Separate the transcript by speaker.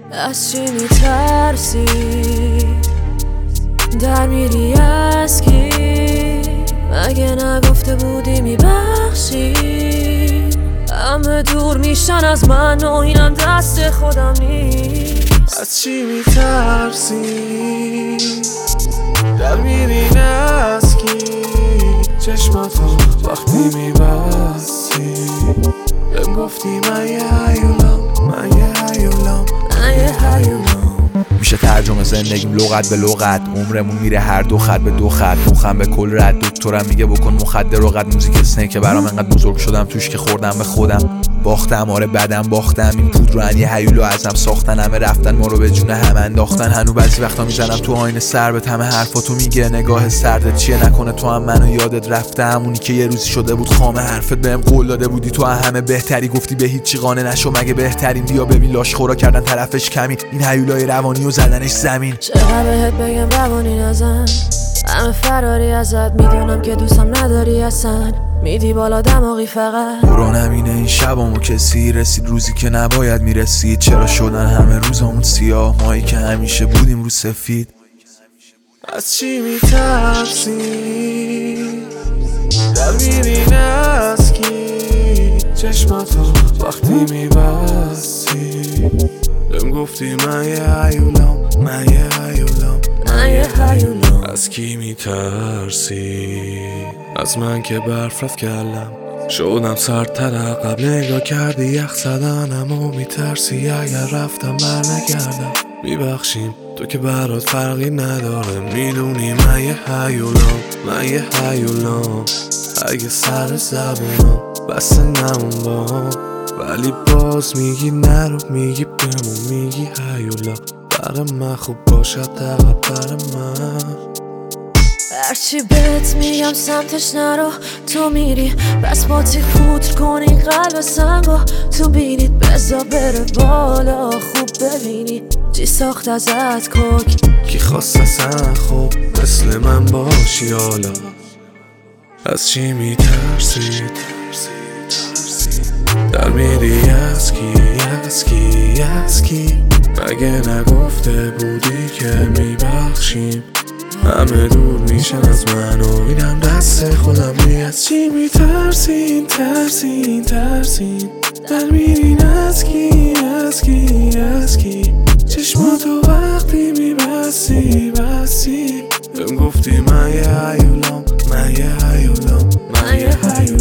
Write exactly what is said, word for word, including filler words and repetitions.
Speaker 1: از چی میترسی؟ در میری از کی؟ مگه نگفته بودی میبخشی؟ همه دور میشن از من و اینم دست خودم نیست.
Speaker 2: از چی میترسی؟ در میری از کی؟ چشماتو وقتی میبستی بهم گفتی من یه هیولم، من یه هیولم، من یه هیولم.
Speaker 3: میشه ترجمه زندگیم لغت به لغت، عمرمون میره هر دو خط به دو خط، مخم به کل رد. دکترم میگه بکن مخدر و قد موزیک اسنه که برام انقدر بزرگ شدم توش که خوردم به خودم. باختم آره بدم باختم، این پود رو ان یه هیولو ازم ساختن. همه رفتن ما رو به جون هم انداختن. هنو بعضی وقتا میزنم تو آینه سر به همه حرفاتو میگه نگاه سردت چیه، نکنه تو هم منو یادت رفته. همونی که یه روزی شده بود خامه حرفت بهم قول داده بودی تو همه بهتری، گفتی به هیچی قانع نشو مگه بهترین. بیا ببین لاش خورا کردن طرفش کمی، این هیولای روانی و زدنش زمین.
Speaker 1: چقدر بهت بگم روانی نزن، همه فراری ازت، میدونم که دوستم نداری اصلا، میدی بالا دماغی فقط.
Speaker 3: قرآنم اینه این شبامو کسی رسید روزی که نباید میرسید. چرا شدن همه روزامون سیاه، مایی که همیشه بودیم رو سفید.
Speaker 2: از چی میترسی؟ در میری از کی؟ چشماتو وقتی میبستی بهم گفتی من یه هیولم، من یه هیولم،
Speaker 1: من یه هیولم.
Speaker 2: از کی میترسی؟ از من که برف رفت کلم، شدم سردتر قبل نگاه کردی یخ زدنم و میترسی اگر رفتم بر نگردم. میبخشیم تو که برات فرقی نداره، میدونی من یه هیولم، من یه هیولم. اگه سر زبونم بسته نمون با، ولی باز میگی نرو، میگی بمون، میگی هیولا. برای من خوب باشد دقیق برای من.
Speaker 1: هرچی بهت میگم سمتش نرو، تو میری بس با تیک پودر کنی قلب سنگو تو بینید. بزا بره بالا خوب ببینی چی ساخت ازت کوک.
Speaker 2: کی خواست اصلا خوب مثل من باشی حالا؟ از چی میترسی؟ در میری از کی؟ از کی؟ از کی؟ مگه نگفته بودی که میبخشیم؟ همه دور میشن از من و اینم دست خودم نیست. از چی میترسین؟ ترسین ترسین در میرین از کی؟ از کی؟ از کی؟ چشماتو وقتی میبستی بستی بهم گفتی من یه هیولم، من یه هیولم، من یه هیولم.